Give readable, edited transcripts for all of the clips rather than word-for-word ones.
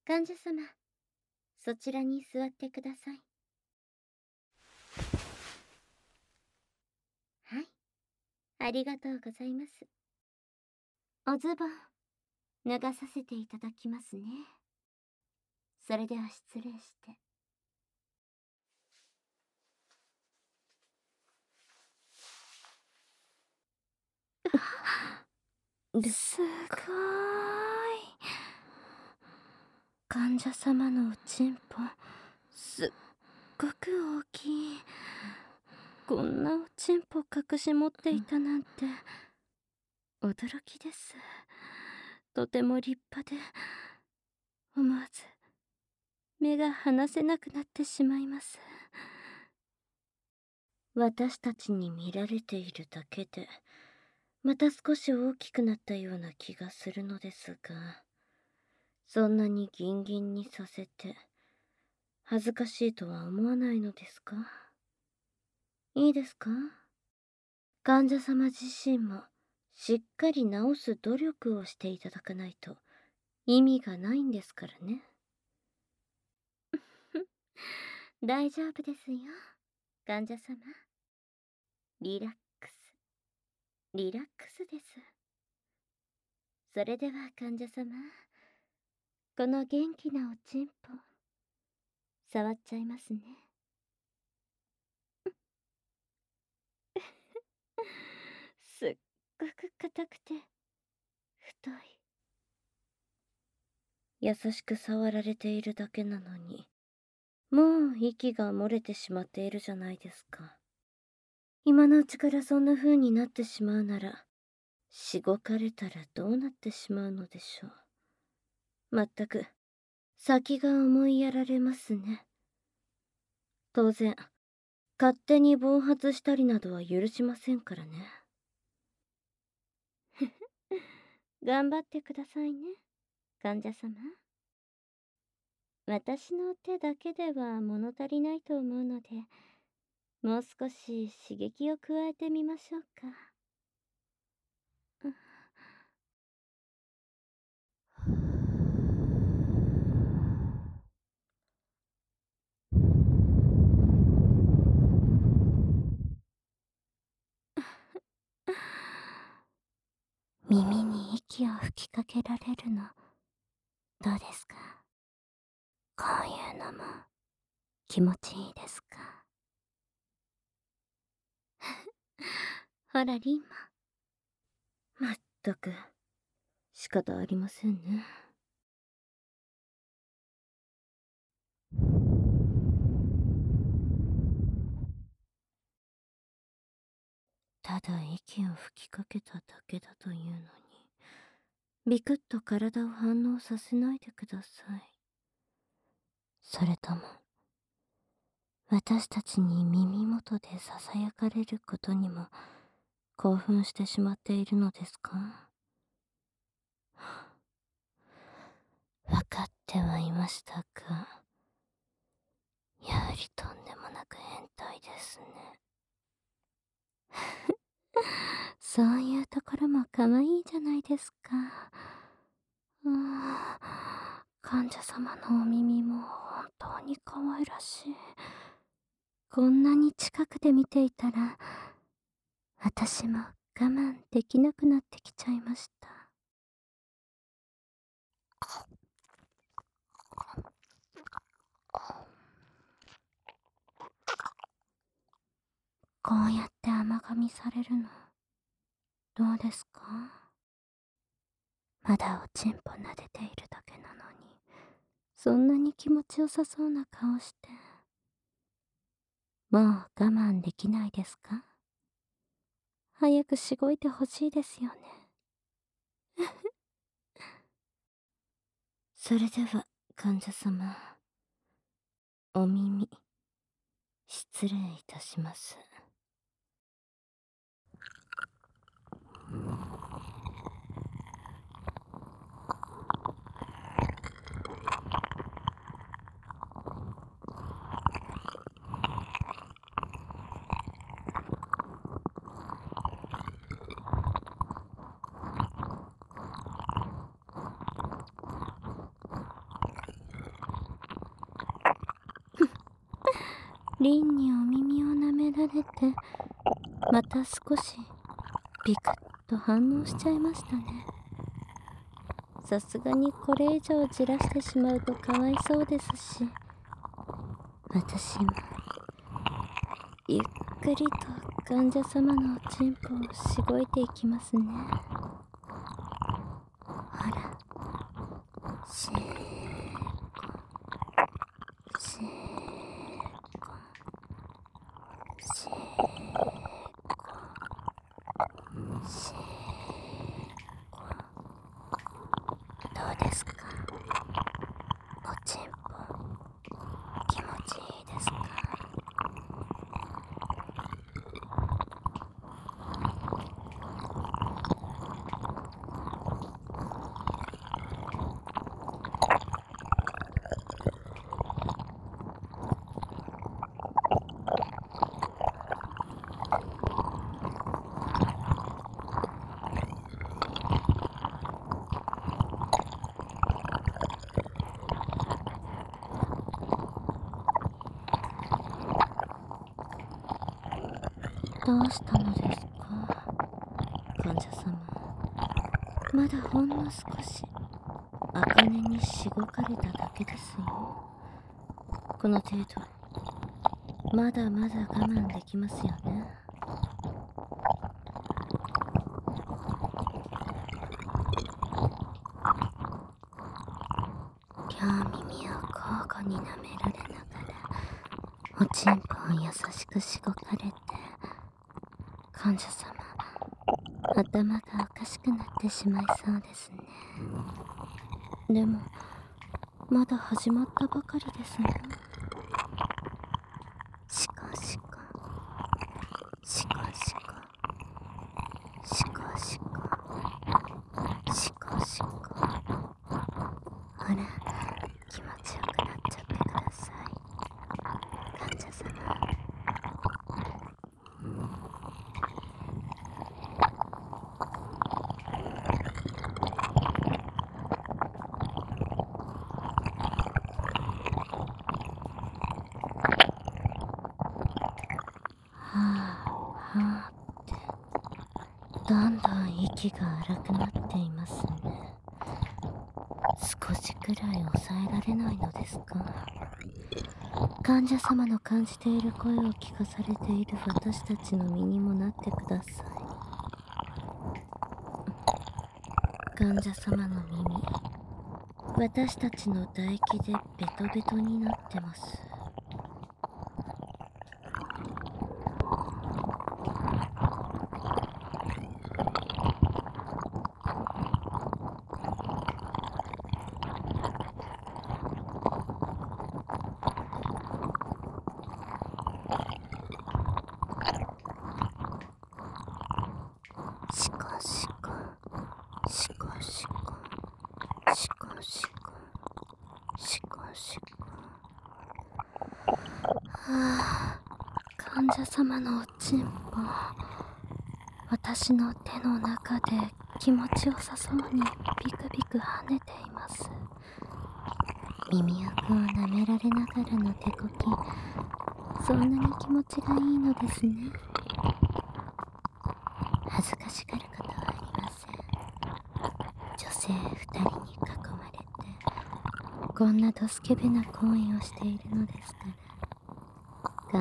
患者様、そちらに座ってください。はい、ありがとうございます。おズボン、脱がさせていただきますね。それでは失礼して。 すごーい。患者様のおちんぽ、すっごく大きい。こんなおちんぽ隠し持っていたなんて、驚きです。とても立派で、思わず、目が離せなくなってしまいます。 私たちに見られているだけで、また少し大きくなったような気がするのですが、そんなにギンギンにさせて、恥ずかしいとは思わないのですか？いいですか？患者様自身も、しっかり治す努力をしていただかないと、意味がないんですからね。大丈夫ですよ、患者様。リラックス、リラックスです。それでは患者様、この元気なおちんぽ、触っちゃいますね。すっごく硬くて、太い。優しく触られているだけなのに、もう息が漏れてしまっているじゃないですか。今のうちからそんな風になってしまうなら、しごかれたらどうなってしまうのでしょう。まったく、先が思いやられますね。当然、勝手に暴発したりなどは許しませんからね。頑張ってくださいね、患者様。私の手だけでは物足りないと思うので、もう少し刺激を加えてみましょうか。 耳に息を吹きかけられるの、どうですか？こういうのも気持ちいいですか？ ほらリンマ。まったく、仕方ありませんね。ただ息を吹きかけただけだというのに、ビクッと体を反応させないでください。それとも、私たちに耳元で囁かれることにも興奮してしまっているのですか？わかってはいましたが、やはりとんでもなく変態ですね。そういうところも可愛いじゃないですか。患者様のお耳も本当に可愛らしい。こんなに近くで見ていたら、私も我慢できなくなってきちゃいました。こうやって甘噛みされるの、どうですか？まだおちんぽ撫でているだけなのに、そんなに気持ちよさそうな顔して。もう我慢できないですか？早くしごいてほしいですよね。それでは、患者様、お耳、失礼いたします。 リンにお耳を舐められて、また少しビクッと反応しちゃいましたね。さすがにこれ以上じらしてしまうとかわいそうですし、私もゆっくりと患者様のおちんぽをしごいていきますね。ほら、しーこ、しーこ、しーこ、しーこ。どうですか？おちんぽ気持ちいいですか？どうしたのですか、患者様。まだほんの少し茜にしごかれただけですよ。この程度まだまだ我慢できますよね。両耳を交互に舐められながらおちんぽを優しくしごかれて、患者様頭がおかしくなってしまいそうですね。でもまだ始まったばかりですね。しこしこしこしこしこしこしこしこ。ほら、気持ちよくなっちゃってください、患者様。はあはあってどんどん息が荒くなっていますね。少しくらい抑えられないのですか？患者様の感じている声を聞かされている私たちの身にもなってください。患者様の耳、私たちの唾液でベトベトになってます。しこしこしこしこしこしこしこしこ。はあ、患者様のおちんぽ、私の手の中で気持ちよさそうにビクビク跳ねています。耳垢を舐められながらの手こき、そんなに気持ちがいいのですね。恥ずかしがることはありません。女性2人に囲まれてこんなドスケベな行為をしているのですから、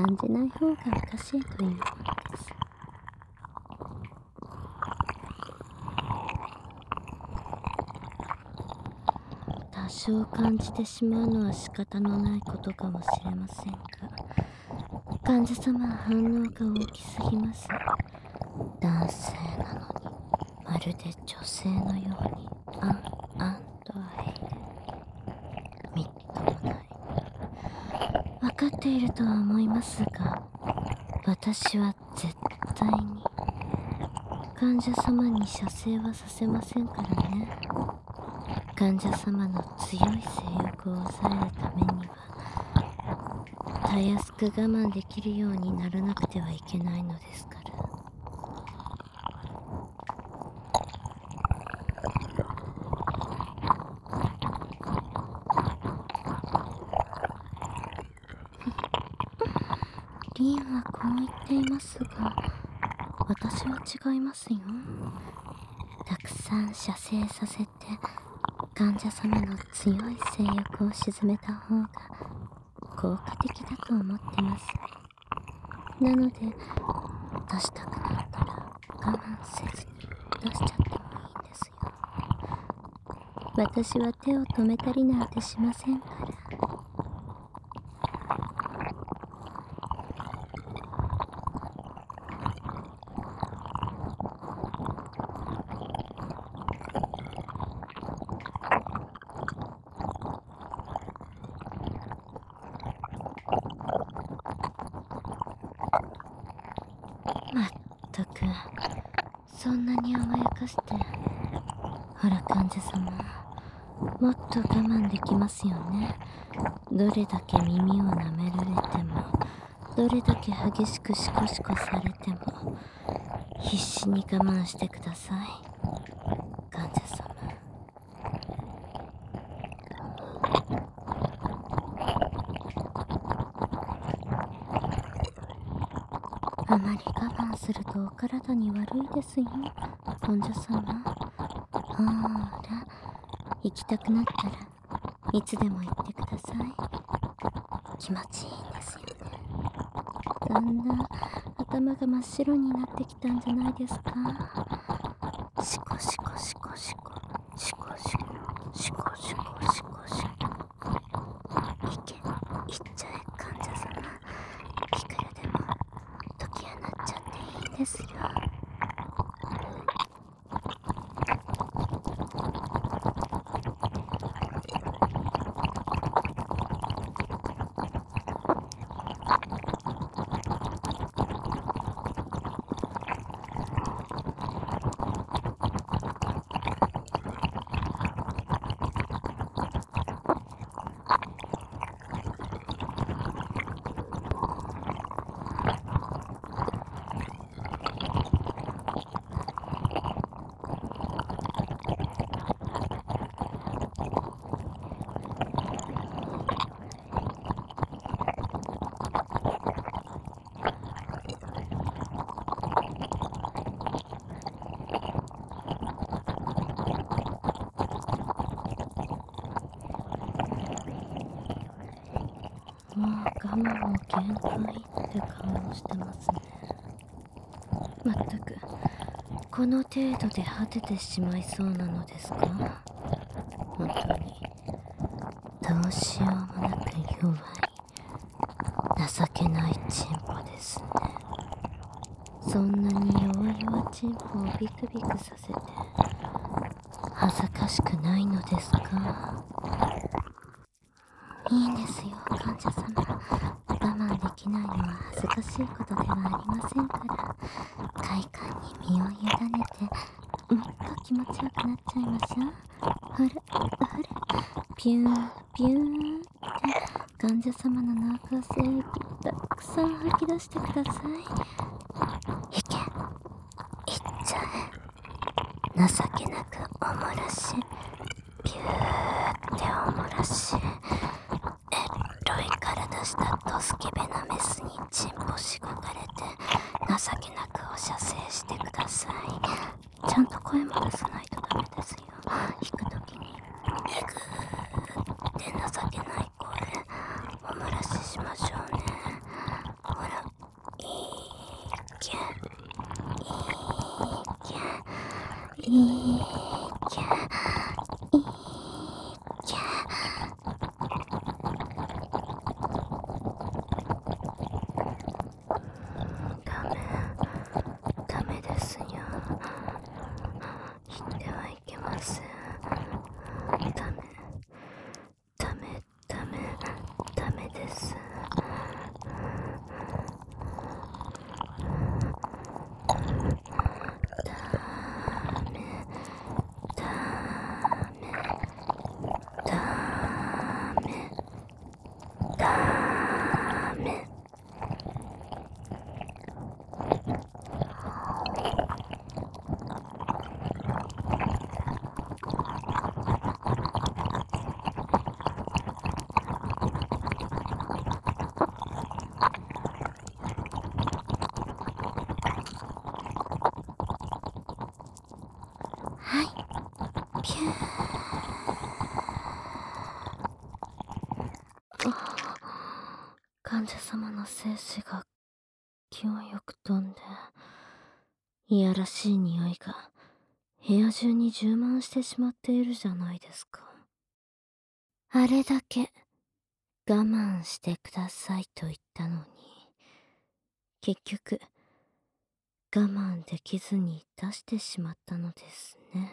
感じない方がおかしいというものです。多少感じてしまうのは仕方のないことかもしれませんが、患者様は反応が大きすぎます。男性なのにまるで女性のようにあんあんと会える。みっともない。分かっているとは思いますが、私は絶対に患者様に射精はさせませんからね。患者様の強い性欲を抑えるためにはたやすく我慢できるようにならなくてはいけないのですから。 リンはこう言っていますが、私は違いますよ。たくさん射精させて患者様の強い性欲を鎮めた方が効果的だと思ってます。なので出したくなったら我慢せずに出しちゃってもいいんですよ。私は手を止めたりなんてしませんから。まったく、そんなに甘やかして。ほら患者様、もっと我慢できますよね。どれだけ耳を舐められても、どれだけ激しくシコシコされても、必死に我慢してください、患者様。あまり我慢するとお体に悪いですよ、患者様。ほら、行きたくなったらいつでも行ってください。気持ちいいんですよね。だんだん頭が真っ白になってきたんじゃないですか。シコシコシコシコシコシコシコシコシコシコ。行け、行っちゃえ患者様。いくらでも解き放っちゃっていいんですよ。もう我慢も限界って顔をしてますね。まったく、この程度で果ててしまいそうなのですか。本当にどうしようもなく弱い情けないチンポですね。そんなに弱々チンポをビクビクさせて恥ずかしくないのですか。いいんですよ患者様。我慢できないのは恥ずかしいことではありませんから。快感に身を委ねてもっと気持ちよくなっちゃいましょう。ほらほら、ピューンピューンって患者様の脳腔性液たくさん吐き出してください。いけ、いっちゃえ。情けなくおもらし、ピューっておもらし、エロい体したドスケベなメスにチンポしごかれて情けなくお射精してください。ちゃんと声も出さないとダメですよ。引くときにイグーって情けない声おもらししましょうね。ほら、いけいけいけいけ。ダメですよ。言ってはいけません。ダメです。ダメ患者様の精子が勢いよく飛んで、いやらしい匂いが部屋中に充満してしまっているじゃないですか。あれだけ我慢してくださいと言ったのに、結局我慢できずに出してしまったのですね。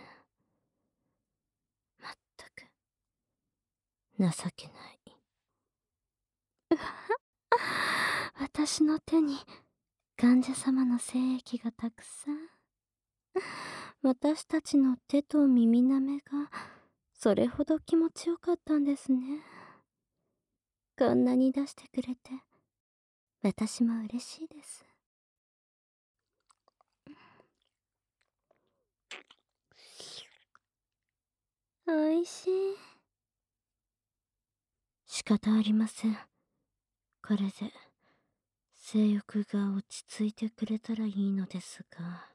まったく情けない。私の手に患者様の精液がたくさん。私たちの手と耳なめがそれほど気持ちよかったんですね。こんなに出してくれて私も嬉しいです。おいしい。仕方ありません。これで性欲が落ち着いてくれたらいいのですが、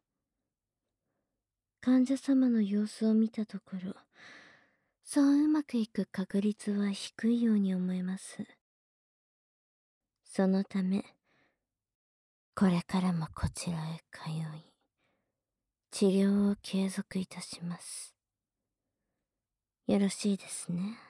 患者様の様子を見たところ、そううまくいく確率は低いように思えます。そのため、これからもこちらへ通い、治療を継続いたします。よろしいですね。